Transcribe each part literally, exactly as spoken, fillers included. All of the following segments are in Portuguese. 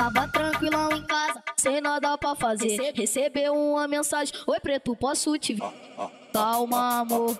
Tava tranquilão em casa, sem nada pra fazer. Recebeu uma mensagem: oi preto, posso te ver? Calma, amor.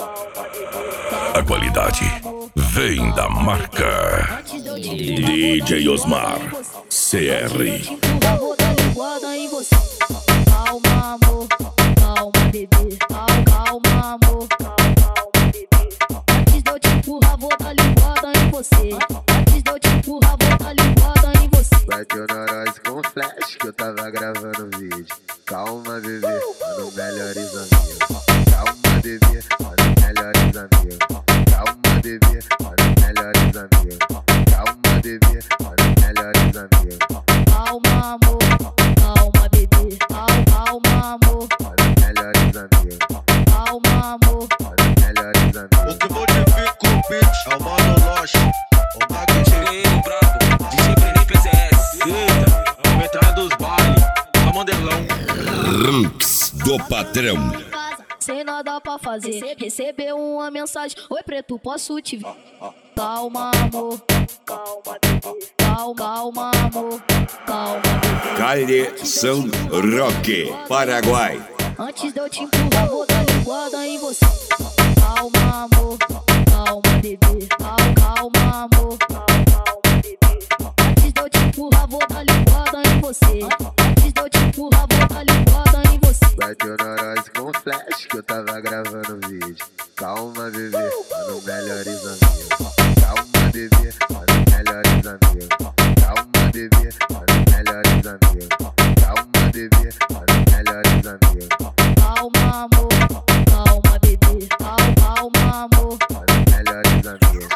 A qualidade vem da marca D J Osmar C R. Vou dar linguada em você. Calma, amor. Calma, bebê. Calma, calma, amor. Calma, bebê. Antes de eu te empurrar, vou dar linguada em você. Antes de eu te empurrar, vou dar linguada em você. Bateu na nós com flash que eu tava gravando vídeo. Calma, bebê, mano, melhores amigos. Calma, bebê, mano, melhores amigos. Calma, bebê, mano, melhores amigos. Calma, bebê, mano, melhores amigos. Calma, amor. Calma, bebê. Calma, calma, amor. Mano, melhores amigos. Calma, amor. Mano, melhores amigos. O que modifica o beat é o Mano Loche. O Mago cheguei no brabo, D J Brenin P C S. Eita, metralha dos bailes, só modelão. Ranks do patrão. Sem nada pra fazer, recebeu uma mensagem: oi preto, posso te ver? Calma, amor. Calma, bebê. Calma, calma, amor. Calma, bebê. Caire São Roque, Paraguai. Antes de eu te empurrar, vou dar linguada em você. Calma, amor. Calma, bebê. Calma, calma, amor. Calma, bebê. Antes de eu te empurrar, vou dar linguada em você. Antes de eu te empurrar, vou dar linguada em você. Bateu na nós com flash que eu tava gravando vídeo. Calma, bebê, mano, melhores amigos. Calma, bebê, mano, melhores amigos. Calma, bebê, mano, melhores amigos. Calma, bebê, mano, melhores amigos. Calma, amor. Calma, bebê. Calma, calma, amor. Mano, melhores amigos.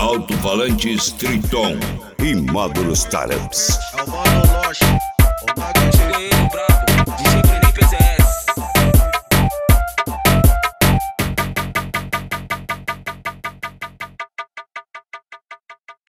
Alto-falantes Triton e módulos Taramps. É o Mano Loche, o Mago